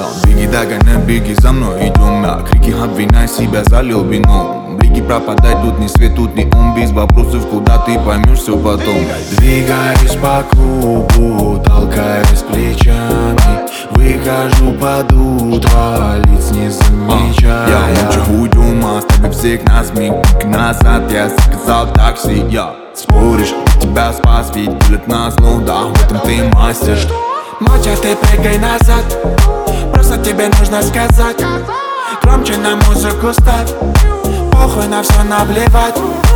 Беги, догоняй, беги за мной, идем на крики, обвиняй себя за любину. Блики пропадай, тут ни свет, тут ни ум. Без вопросов, куда ты поймешь все потом. Двигаюсь по кругу, толкаюсь плечами. Выхожу под утро, лиц не замечая. Я лучше уйдем, оставив всех нас миг назад. Я заказал такси, споришь, тебя спас, ведь делят нас, ну да, в этом ты мастер. Молча ты прыгай назад, просто тебе нужно сказать. Громче на музыку ставь, похуй на все наплевать.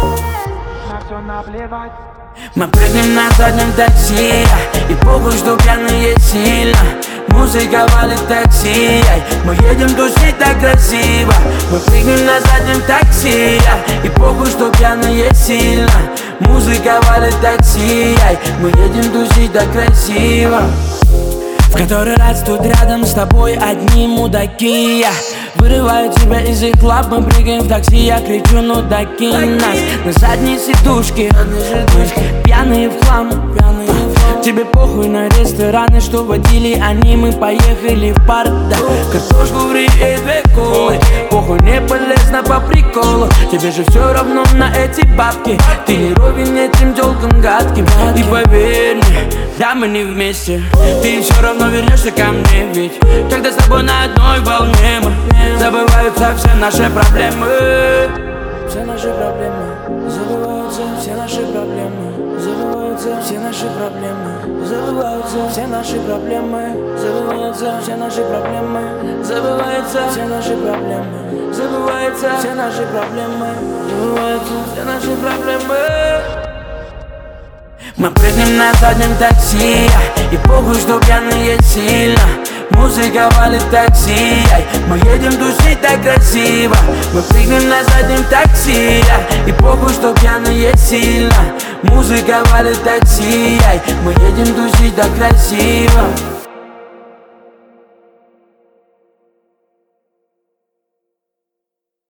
Мы прыгнем на заднем такси, и похуй, что пьяные сильно. Музыка валит такси, мы едем тусить так красиво. Мы прыгнем на заднем такси, и похуй, что пьяные сильно. Музыка валит такси, мы едем тусить так красиво. В который раз тут рядом с тобой одни мудаки. Вырываю тебя из их лап, мы прыгаем в такси. Я кричу, ну докинь нас на задней сидушке. Пьяные в хлам, тебе похуй на рестораны, что водили они. Мы поехали в парк, да. Картошку фри и 2 колы. Похуй, не полезно по приколу. Тебе же все равно на эти бабки. Ты не ровен этим тёлкам гадким. И поверь мне, да мы не вместе. Ты все равно вернешься ко мне, ведь когда с тобой на одной волне мы забываются все наши проблемы. Все наши проблемы, забываются все наши проблемы. Забываются все наши проблемы. Забываются все наши проблемы. Забываются все наши проблемы. Забываются все наши проблемы. Забываются все наши проблемы. Забываются все наши проблемы. Мы прыгнем на заднем такси, и похуй, что пьяные сильно. Музыка валит такси, мы едем тусить так красиво. Мы прыгнем на заднем такси, и похуй, что пьяные сильно. Музыка валит такси, мы едем тусить так красиво.